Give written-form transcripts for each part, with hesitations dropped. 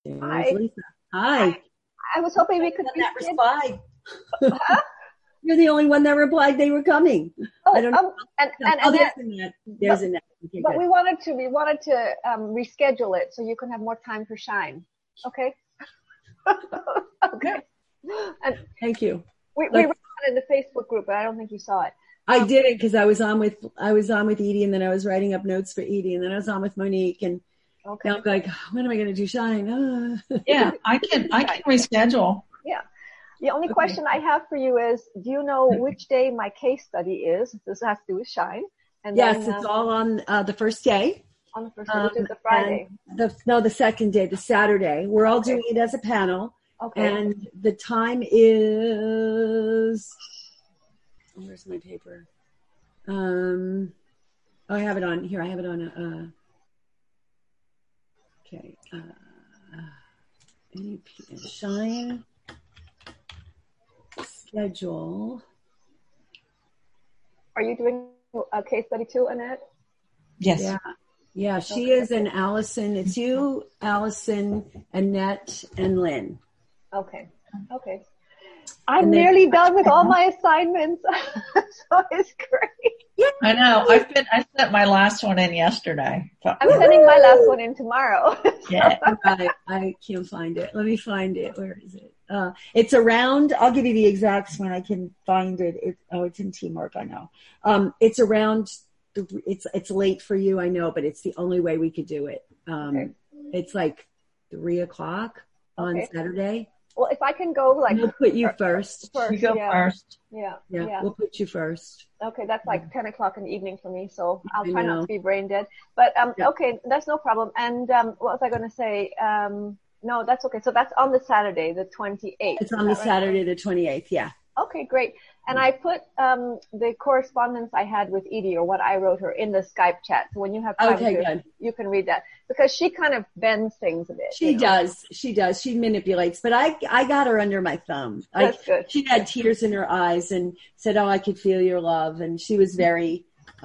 There's Hi. Lisa. Hi. I was hoping we could That reschedule. replied. Huh? You're the only one that replied they were coming. I don't know. And Oh, Annette, there's Annette. There's Annette. Okay, but good. we wanted to reschedule it so you can have more time for Shine. Okay. Okay. And Thank you. we wrote it in the Facebook group, but I don't think you saw it. I did it because I was on with Edie, and then I was writing up notes for Edie, and then I was on with Monique, and Okay. now I'm like, when am I going to do Shine? Yeah, I can reschedule. Yeah. The only question I have for you is, do you know which day my case study is? This has to do with Shine. And Yes, then, it's all on the first day. on the first day, which is the Friday. The second day, the Saturday. We're all doing it as a panel. Okay. And the time is, where's my paper? I have it on here. I have it on, okay. Shine schedule. Are you doing a case study too, Annette? Yes. Yeah. Yeah, she is an Allison. It's you, Allison, Annette, and Lynn. Okay. Okay. I'm nearly done with all my assignments. So it's great. Yeah. I know. I sent my last one in yesterday. I'm sending my last one in tomorrow. Yeah. I can't find it. Let me find it. Where is it? It's around, I'll give you the exacts when I can find it. It's in Teamwork, I know. It's around, it's late for you, I know, but it's the only way we could do it. Okay. It's like 3:00 on Saturday. Well, if I can go like. We'll put you first. You go first. Yeah. We'll put you first. Okay, that's like 10 o'clock in the evening for me, so I'll I try know. not to be brain dead. But okay, that's no problem. And what was I going to say? No, that's okay. So that's on the Saturday, the 28th. It's on the Saturday, the 28th. Yeah. Okay, great. And I put the correspondence I had with Edie, or what I wrote her, in the Skype chat. So when you have time, you can read that, because she kind of bends things a bit. She does. She does. She manipulates. But I got her under my thumb. That's good. She had tears in her eyes and said, "Oh, I could feel your love." And she was very,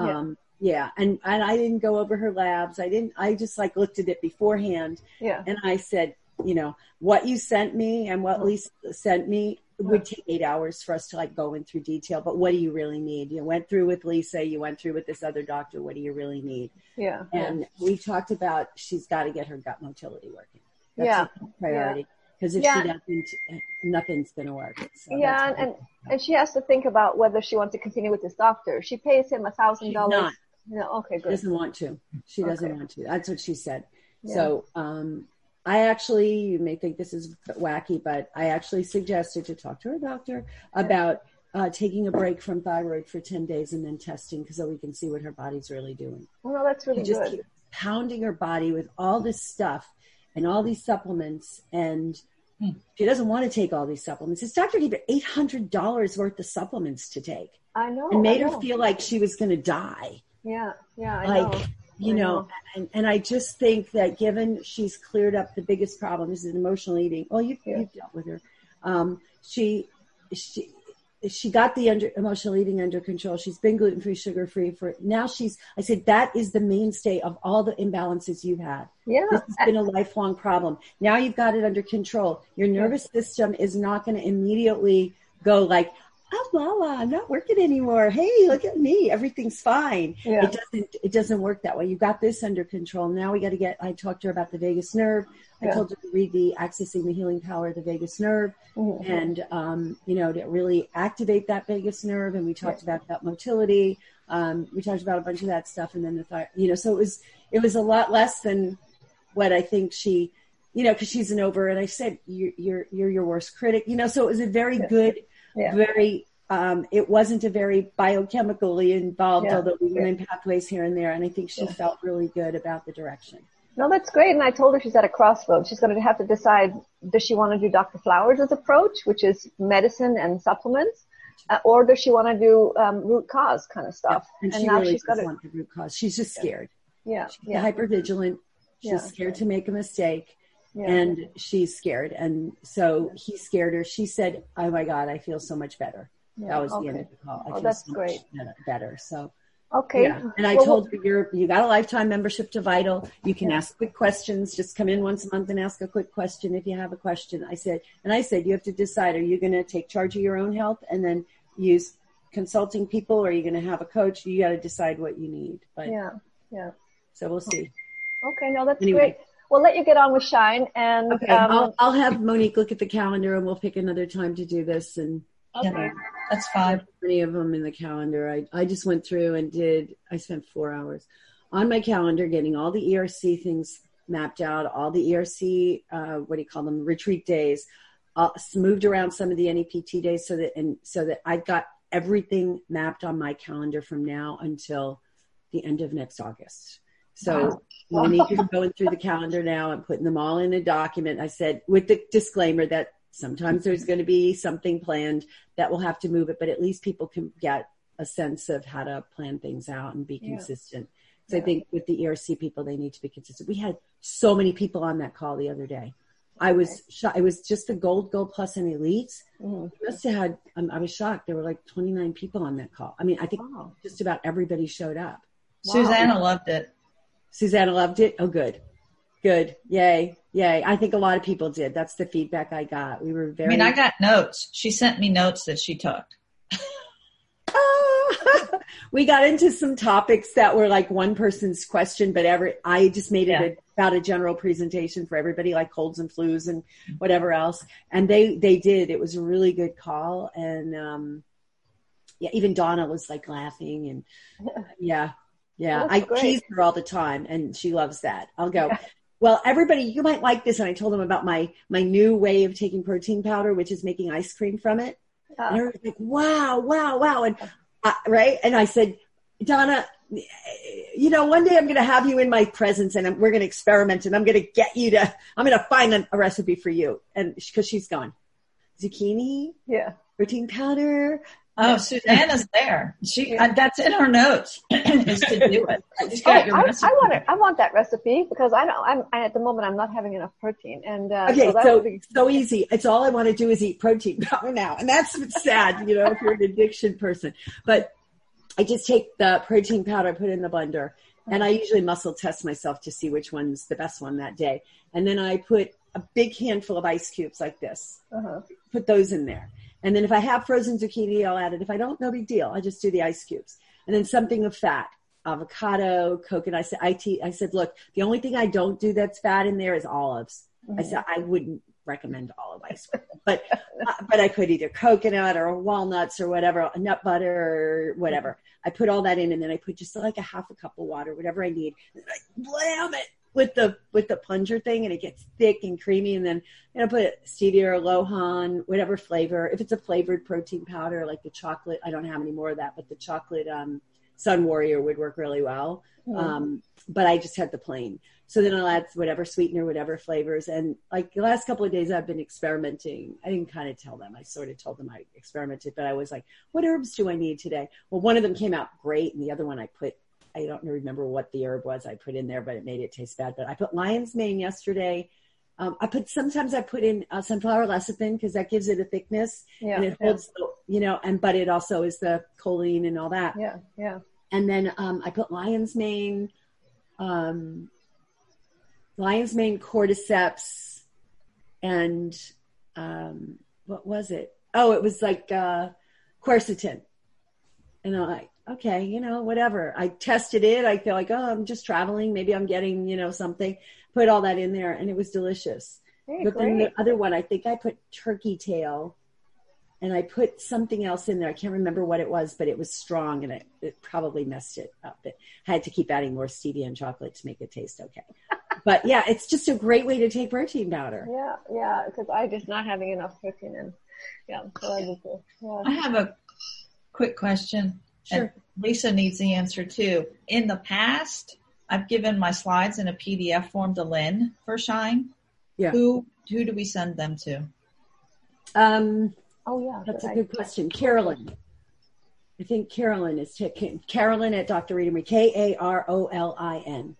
yeah. And I didn't go over her labs. I just like looked at it beforehand. Yeah. And I said, what you sent me and what Lisa sent me would take 8 hours for us to like go in through detail. But what do you really need? You went through with Lisa. You went through with this other doctor. What do you really need? Yeah. And we talked about she's got to get her gut motility working. That's a priority. Because if she doesn't, nothing's going to work. So and she has to think about whether she wants to continue with this doctor. She pays him $1,000. No, okay, good. She doesn't want to. She doesn't want to. That's what she said. Yeah. So, I actually, you may think this is wacky, but I actually suggested to talk to her doctor about taking a break from thyroid for 10 days and then testing, so we can see what her body's really doing. Well, that's really she good. Just keeps pounding her body with all this stuff and all these supplements, and she doesn't want to take all these supplements. This doctor gave her $800 worth of supplements to take. I know. And made her feel like she was going to die. Yeah, I know. And I just think that given she's cleared up the biggest problem, this is emotional eating. Well, you've dealt with her. She got the emotional eating under control. She's been gluten-free, sugar-free I said, that is the mainstay of all the imbalances you've had. Yeah. This has been a lifelong problem. Now you've got it under control. Your nervous system is not going to immediately go like, oh, Lala, I'm not working anymore. Hey, look at me. Everything's fine. Yeah. It doesn't work that way. You got this under control. Now we got to I talked to her about the vagus nerve. I told her to read the Accessing the Healing Power of the Vagus Nerve and, to really activate that vagus nerve. And we talked about gut motility. We talked about a bunch of that stuff. And then the thyroid, so it was a lot less than what I think she, cause she's an and I said, you're your worst critic, so it was a very good, very, it wasn't a very biochemically involved, although we went in pathways here and there. And I think she felt really good about the direction. No, that's great. And I told her she's at a crossroads. She's going to have to decide, does she want to do Dr. Flowers' approach, which is medicine and supplements, or does she want to do root cause kind of stuff? And she now really she's got doesn't want the root cause. She's just scared. She's hypervigilant. She's scared to make a mistake. And she's scared. And so he scared her. She said, oh my God, I feel so much better. That was the end of the call. I feel that's so great. much better. So Okay. Yeah. And I told her you got a lifetime membership to Vital. You can ask quick questions. Just come in once a month and ask a quick question if you have a question. I said you have to decide, are you going to take charge of your own health and then use consulting people, or are you going to have a coach? You got to decide what you need. But yeah. So we'll see. Okay. No, that's great. We'll let you get on with Shine. And okay. I'll have Monique look at the calendar and we'll pick another time to do this. And okay. That's fine. Many of them in the calendar. I just went through and I spent 4 hours on my calendar getting all the ERC things mapped out, all the ERC, retreat days, moved around some of the NEPT days so that I got everything mapped on my calendar from now until the end of next August. So Monique is going through the calendar now and putting them all in a document. I said, with the disclaimer that sometimes there's going to be something planned that will have to move it, but at least people can get a sense of how to plan things out and be consistent. So I think with the ERC people, they need to be consistent. We had so many people on that call the other day. I was shocked. It was just the Gold Plus and Elites. We must have had, I was shocked. There were like 29 people on that call. I mean, I think just about everybody showed up. Wow. Susanna loved it. Susanna loved it? Oh, good. Good. Yay. I think a lot of people did. That's the feedback I got. We were very... I got notes. She sent me notes that she took. We got into some topics that were like one person's question, but I just made it about a general presentation for everybody, like colds and flus and whatever else. And they did. It was a really good call. And even Donna was like laughing and I tease her all the time and she loves that. I'll go, well, everybody, you might like this. And I told them about my new way of taking protein powder, which is making ice cream from it. And everybody's like, wow. And right. And I said, Donna, one day I'm going to have you in my presence and we're going to experiment and I'm going to find a recipe for you. And because she's gone, zucchini, protein powder. Oh, Susanna's there. That's in her notes is to do it. I want that recipe because at the moment I'm not having enough protein. And so easy. It's all I want to do is eat protein powder now, and that's what's sad, if you're an addiction person. But I just take the protein powder, put it in the blender, and I usually muscle test myself to see which one's the best one that day. And then I put a big handful of ice cubes like this. Put those in there. And then if I have frozen zucchini, I'll add it. If I don't, no big deal. I just do the ice cubes. And then something of fat, avocado, coconut. I said, look, the only thing I don't do that's fat in there is olives. I said, I wouldn't recommend olive ice cream, but I could either coconut or walnuts or whatever, nut butter or whatever. I put all that in and then I put just like a half a cup of water, whatever I need. And I blam it with the plunger thing and it gets thick and creamy. And then put stevia or Lohan, whatever flavor. If it's a flavored protein powder, like the chocolate, I don't have any more of that, but the chocolate Sun Warrior would work really well. But I just had the plain. So then I'll add whatever sweetener, whatever flavors. And like the last couple of days I've been experimenting. I didn't kind of tell them. I sort of told them I experimented, but I was like, what herbs do I need today? Well, one of them came out great. And the other one I don't remember what the herb was I put in there, but it made it taste bad. But I put lion's mane yesterday. Sometimes I put in sunflower lecithin because that gives it a thickness and it holds, but it also is the choline and all that. Yeah. And then I put lion's mane, cordyceps, and what was it? Oh, it was like quercetin. And I'm like, okay, whatever. I tested it. I feel like, I'm just traveling. Maybe I'm getting, something. Put all that in there, and it was delicious. But then the other one, I think I put turkey tail, and I put something else in there. I can't remember what it was, but it was strong, and it probably messed it up. I had to keep adding more stevia and chocolate to make it taste okay. But yeah, it's just a great way to take protein powder. Yeah, because I'm just not having enough protein in. So I do too. Yeah. I have a quick question. Sure. And Lisa needs the answer too. In the past, I've given my slides in a PDF form to Lynn for Shine. Yeah. Who do we send them to? That's a good question. Carolyn. I think Carolyn is Carolyn at Dr. Rita Marie. Karolin.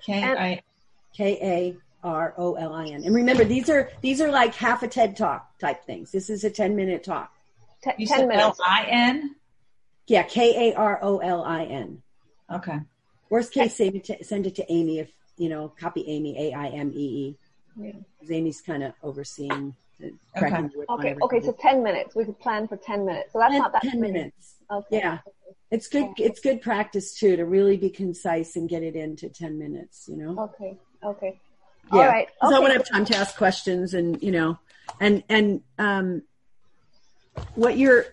Karolin. And remember, these are like half a TED Talk type things. This is a 10-minute talk. 10 minutes. L-I-N? Yeah, Karolin. Okay. Worst case, send it to Amy if, copy Amy, AIMEE. Yeah. Because Amy's kind of overseeing. Okay, so 10 minutes. We could plan for 10 minutes. So that's not that 10 minutes. Okay. Yeah. It's good. It's good practice too, to really be concise and get it into 10 minutes, Okay. Okay. Yeah. All right. Because I want to have time to ask questions and, what you're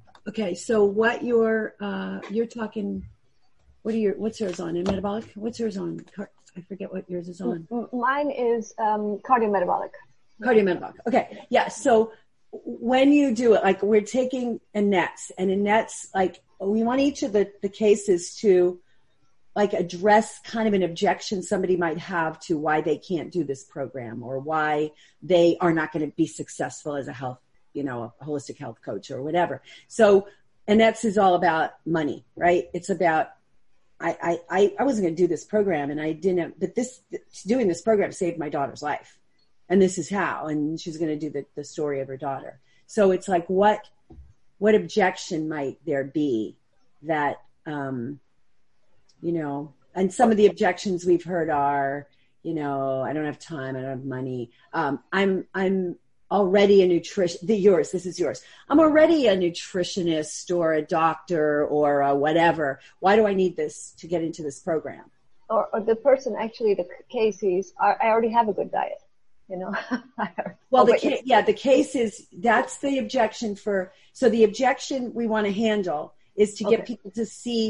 talking, what's yours on in metabolic? What's yours on? I forget what yours is on. Mine is cardiometabolic. Cardiometabolic. Okay. Yeah. So when you do it, like we're taking Annette's, and Annette's, like we want each of the cases to like address kind of an objection somebody might have to why they can't do this program or why they are not going to be successful as a holistic health coach or whatever. So Annette's is all about money, right? It's about, I wasn't going to do this program and I didn't, but doing this program saved my daughter's life. And this is how, and she's going to do the story of her daughter. So it's like, what objection might there be that, and some of the objections we've heard are, I don't have time, I don't have money. I'm already a this is yours. I'm already a nutritionist or a doctor or a whatever. Why do I need this to get into this program? Or the person, actually, the case is, I already have a good diet. Well, the case is, that's the objection so the objection we want to handle is to get people to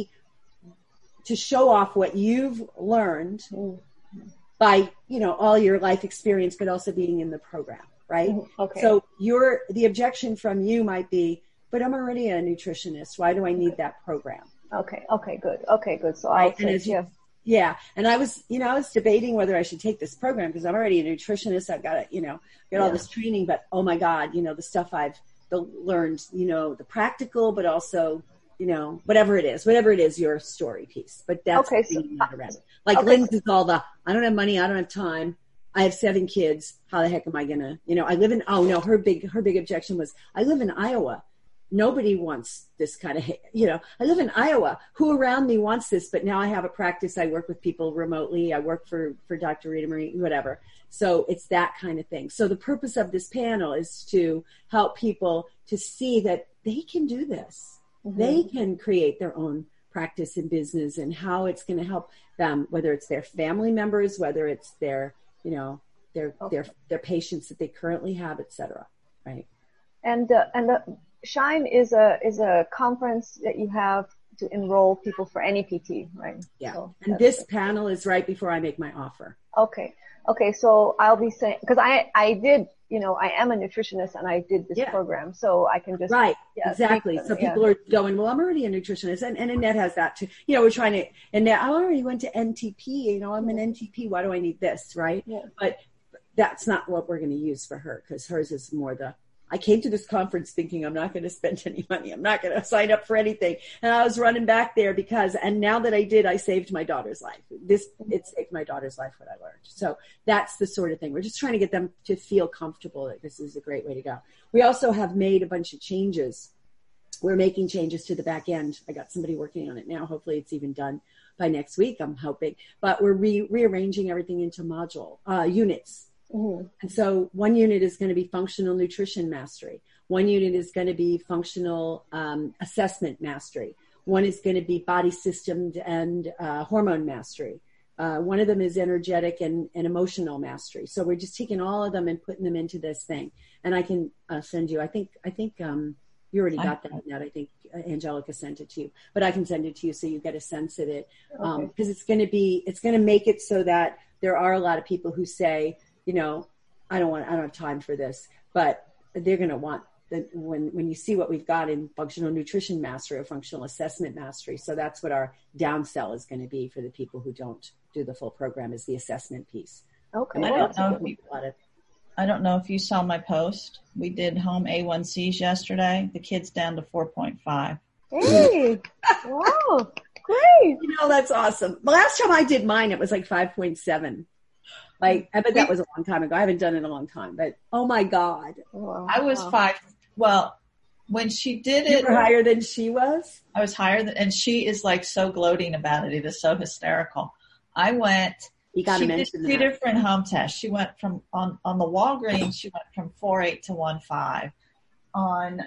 show off what you've learned by, all your life experience, but also being in the program, right? Okay. So the objection from you might be, but I'm already a nutritionist. Why do I need that program? Okay, good. So I'll say, yeah. And I was debating whether I should take this program because I'm already a nutritionist. I've got to, get all this training, but oh my God, the stuff I've learned, the practical, but also, whatever it is, your story piece. But that's not around. Like Lynn's is all I don't have money. I don't have time. I have 7 kids. How the heck am I going to, I live in, her big objection was I live in Iowa. Nobody wants this kind of, I live in Iowa. Who around me wants this? But now I have a practice. I work with people remotely. I work for Dr. Rita Marie, whatever. So it's that kind of thing. So the purpose of this panel is to help people to see that they can do this. Mm-hmm. They can create their own practice and business and how it's going to help them, whether it's their family members, whether it's their, their patients that they currently have, et cetera. Right. And Shine is a conference that you have to enroll people for any PT, right? Yeah. So and this panel is right before I make my offer. Okay. So I'll be saying, because I did, I am a nutritionist and I did this program, so I can just. Right. Exactly. So people are going, well, I'm already a nutritionist, and Annette has that too. We're trying to, and I already went to NTP, I'm an NTP. Why do I need this? Right. Yeah. But that's not what we're going to use for her, because hers is more I came to this conference thinking I'm not going to spend any money. I'm not going to sign up for anything. And I was running back there and now that I did, I saved my daughter's life. It saved my daughter's life, what I learned. So that's the sort of thing. We're just trying to get them to feel comfortable that this is a great way to go. We also have made a bunch of changes. We're making changes to the back end. I got somebody working on it now. Hopefully it's even done by next week, I'm hoping. But we're rearranging everything into units. Mm-hmm. And so one unit is going to be functional nutrition mastery. One unit is going to be functional assessment mastery. One is going to be body system and hormone mastery. One of them is energetic and emotional mastery. So we're just taking all of them and putting them into this thing. And I can send you, I think you already got that. I think Angelica sent it to you, but I can send it to you so you get a sense of it. Because it's going to make it so that there are a lot of people who say, I don't have time for this, but they're going to want that when you see what we've got in functional nutrition mastery or functional assessment mastery. So that's what our downsell is going to be for the people who don't do the full program, is the assessment piece. Okay. I don't know if you saw my post. We did home A1Cs yesterday. The kid's down to 4.5. Hey, wow, great. That's awesome. The last time I did mine, it was like 5.7. I bet that was a long time ago. I haven't done it in a long time, but oh my God. I was 5. Well, when she did You it, were higher than she was? I was higher than, and she is like so gloating about it. It is so hysterical. I went, You got to she did mention two that. different home tests. She went from, on the Walgreens, she went from 4.8 to 1.5. On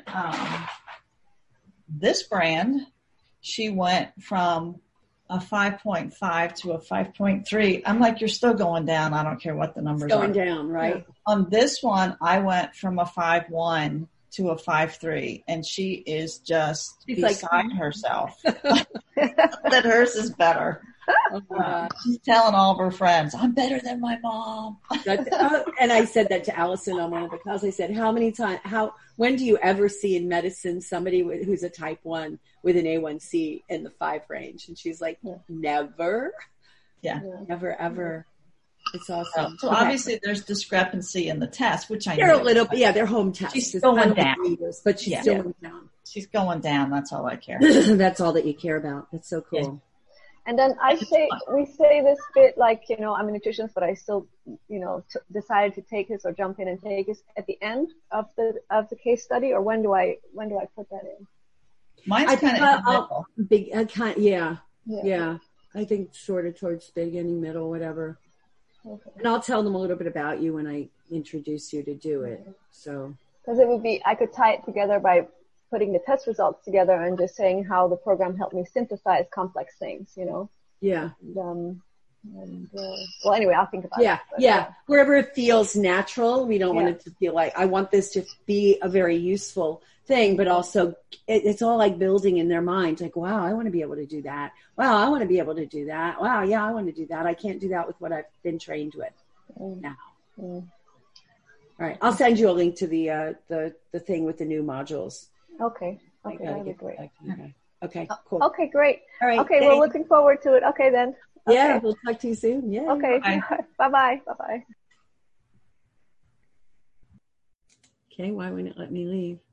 this brand, she went from a 5.5 to a 5.3. I'm like, you're still going down. I don't care what the numbers Going are. down, right? On this one, I went from a 5.1 to a 5.3, and she is just She's beside herself that hers is better. Oh my God. She's telling all of her friends, I'm better than my mom. And I said that to Allison on one of the calls. I said, when do you ever see in medicine somebody who's a type 1 with an A1C in the 5 range? And she's like, never. Yeah. Never, ever. It's awesome. So obviously there's discrepancy in the test, which I They're know. a little, they're home tests. She's It's going kind of like down. meters, but she's still going down. She's going down. That's all I care. That's all that you care about. That's so cool. Yeah. And then we say this bit like, I'm a nutritionist, but I still, decided to take this or jump in and take this at the end of the case study, or when do I put that in? Mine's kind of big. Yeah. I think sort of towards beginning, middle, whatever. Okay. And I'll tell them a little bit about you when I introduce you to do it. So because it would be, I could tie it together by putting the test results together and just saying how the program helped me synthesize complex things, Yeah. Well, anyway, I'll think about it. Yeah. Wherever it feels natural, we don't want it to feel like, I want this to be a very useful thing, but also it's all like building in their mind. Like, wow, I want to be able to do that. Wow, I want to be able to do that. Wow, yeah, I want to do that. I can't do that with what I've been trained with now. All right. I'll send you a link to the thing with the new modules. Okay. That'd be great. Okay, cool. Okay, great. All right. Okay, we're looking forward to it. Okay, then. Okay. Yeah, we'll talk to you soon. Yeah. Okay. Bye-bye. Bye-bye. Okay, why wouldn't it let me leave?